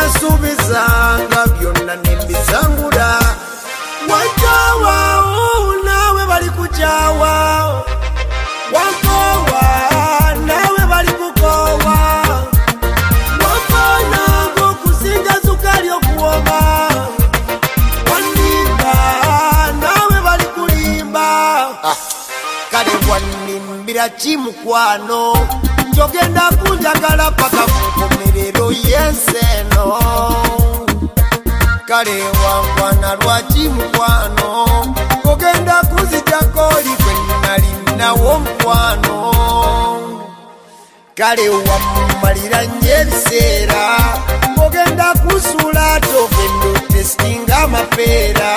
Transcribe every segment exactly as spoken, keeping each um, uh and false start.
nasubisa nga byonna nembisangula wajawa nawe bali kujawa wakowa nawe bali kukowa wafana gokusinga sukali okuwoma wanimba nawe bali kulimba ah. Kale wanimbira chimukwano njogenda kunjagala paka kukomerero yenseno kale wangwana lwa chimukwano ogenda kuzijagoli kwenalinawo mukwano kale wamumalira nyebiseera ogenda kusula tovendo testinga amapeera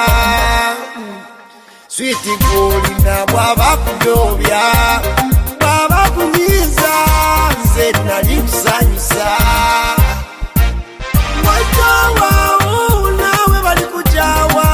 switi golina bwaba kudobya bwaba kunyiza nze nali kusanyusa wajawa nawe bali kujawa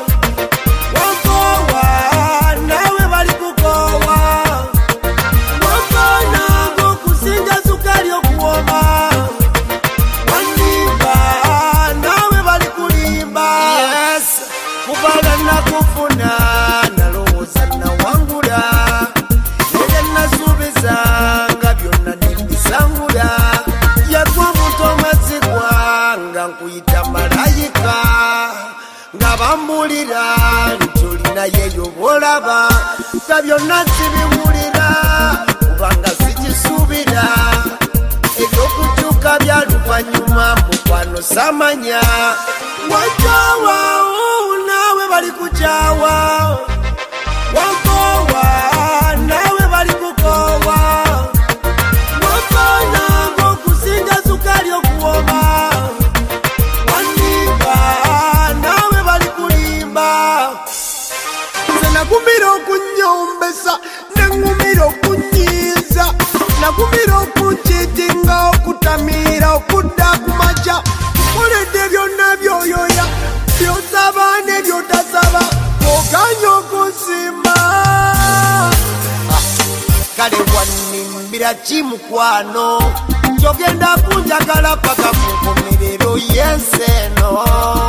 wakowa nawe bali kukowa wafana gokusinga sukali okuwoma wanimba nawe bali kulimba yes kubala nakufuna nalowooza nawangula era nasuubiza nga byonna nembisangula yagwa omuntu omazigwa nga nkuyita malayika nga bambulira nti olinayeyo bwolaba nga byonna sibiwulira kubanga sikisuubira ebyokukyuka byaluvanyuma mukwano samanya wajawa nawe bali kujawa wakowa nawe bali kukowa wafana gokusinga sukali okuwoma wanimba nawe bali kulimba nze nagumira okunyombesa nengumira okunyiza nagumira okunkitinga okutamira okudda kumaca koledde byonna byoyoya byosaba ne byotasaba oganya okusima kale wanimbira chimukwano njogenda kunjagala paka kukomerero yenseno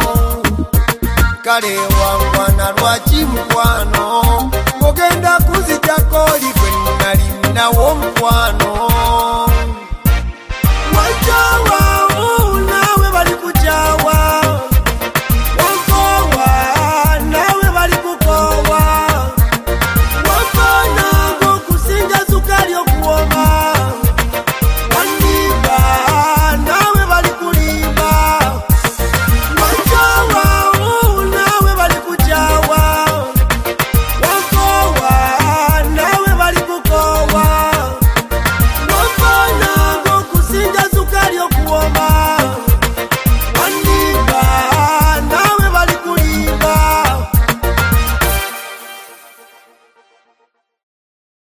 kale wangwana lwa chimukwano ogenda kuzijagoli kwenalinawo mukwano